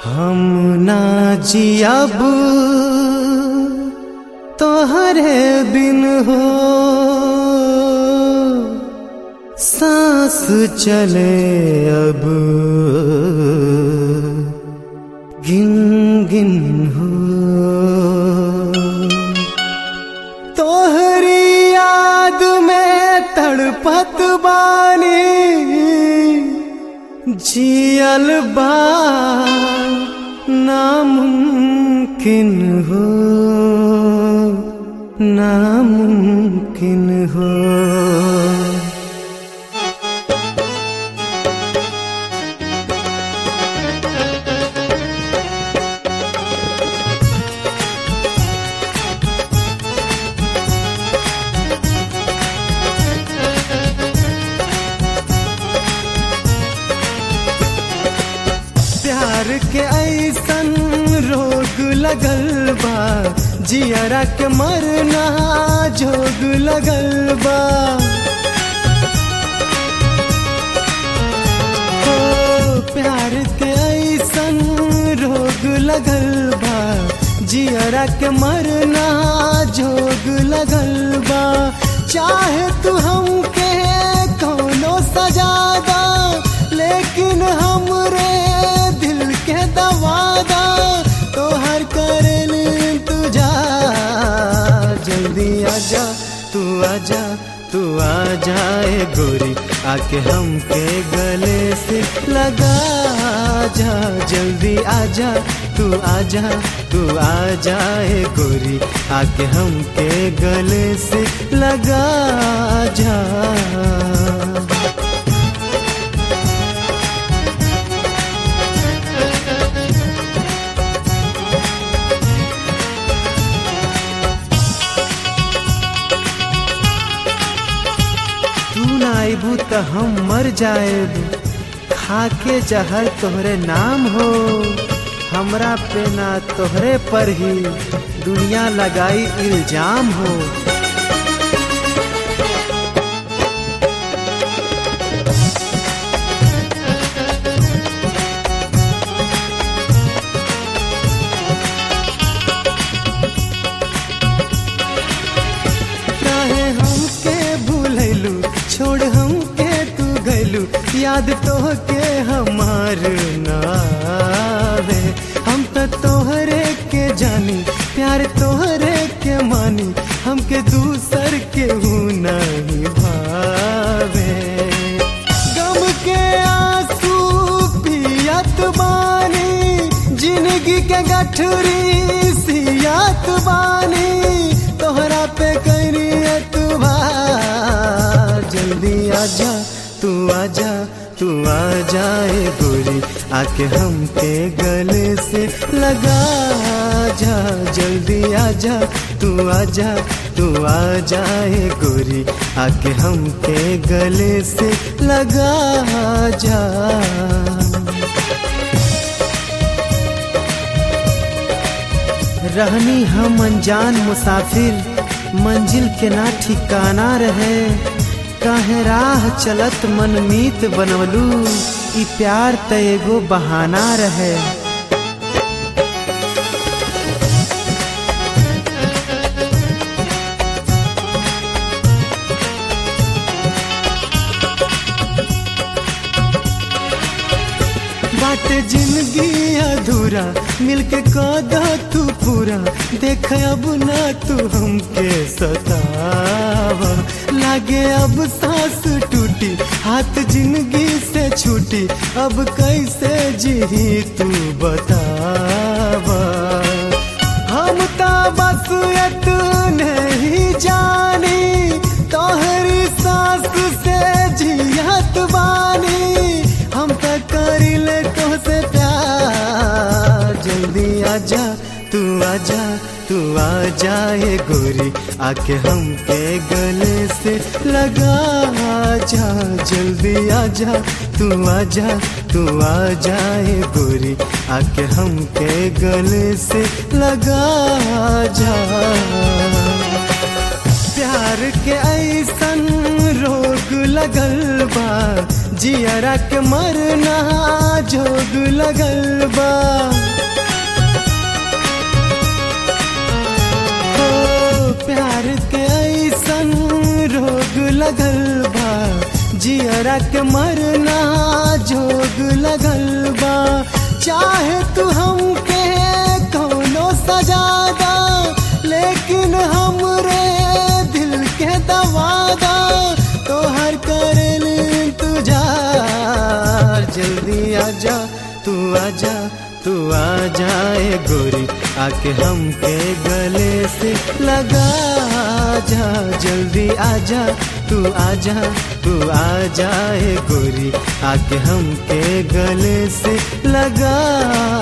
हम ना जियब तोहरे बिन हो, सांस चले अब गिन गिन हो। तोहरी याद में तड़पत बानी, जियल बा नामुमकिन हो, नामुमकिन हो। प्यार के ऐसन रोग लगल बा, जियरा के मरना जोग लगल बा। ओ प्यार के ऐसन रोग लगल बा, जियरा के मरना जोग लगल बा। चाहे तू हमके कोनो सजा दा, लेकिन हमरे दिल के दवादा तो हर करेल तुझा। जल्दी आजा तू, आजा तू, आ जाए गोरी, आके हमके गले से लगा जा। जल्दी आजा तू, आजा तू, आ जाए गोरी, आके हमके गले से लगा जा। आइबू त हम मर जाएब, खाके जहर तोहरे नाम हो। हमरा पे ना तोहरे पर ही दुनिया लगाई इल्जाम हो। काहे हमके भूलैलू, छोड़ हमके तू गैलू, याद तोहके हमार नावे। हम तो तोहरे के जानी, प्यार तोहरे के मानी, हमके दूसर के हूँ नहीं भावे। गम के आंसू पियत बानी, जिंदगी के गठरी सियात बानी, तोहरा पे करी एतबार। जल्दी आजा तू, आजा तू, आ जाए गोरी, आके हमके गले से लगा जा। जल्दी आजा तू, आजा तू, आ जाए गोरी, आके हमके गले से लगा जा। रहनी हम अनजान मुसाफिर, मंजिल के ना ठिकाना रहे। काहे राह चलत मनमीत बनवलू, ई प्यार त एगो बहाना रहे। बाटे जिंदगी अधूरा, मिलके कदा तू पूरा, देख अब ना तू हमके सतावा। लागे अब सांस टूटी, हाथ जिंदगी से छूटी, अब कैसे जी तू बतावा। हम ता बस इतने ही जानी, तोहरी सांस से जियत बानी, हम तो करिले तोहसे प्यार। जल्दी आजा तू, आजा तू, आ जाए गोरी, आके हमके गले से लगा जा। जल्दी आजा तू, आजा तू, आ जाए गोरी, आके हमके गले से लगा जा। प्यार के ऐसन रोग लगल बा, जियरा के मरना जोग लगल बा। ओ प्यार के ऐसन रोग लगल बा, जियरा के मरना जोग लगल बा। चाहे तू हमके कौनो सजादा, लेकिन हमरे दिल के दवादा तोहर करल इंतजार। जल्दी आजा तू आजा, तू आ जाए गोरी, आके हमके गले से लगा जा। जल्दी आजा तू आजा, तू आ जाए गोरी, आके हमके गले से लगा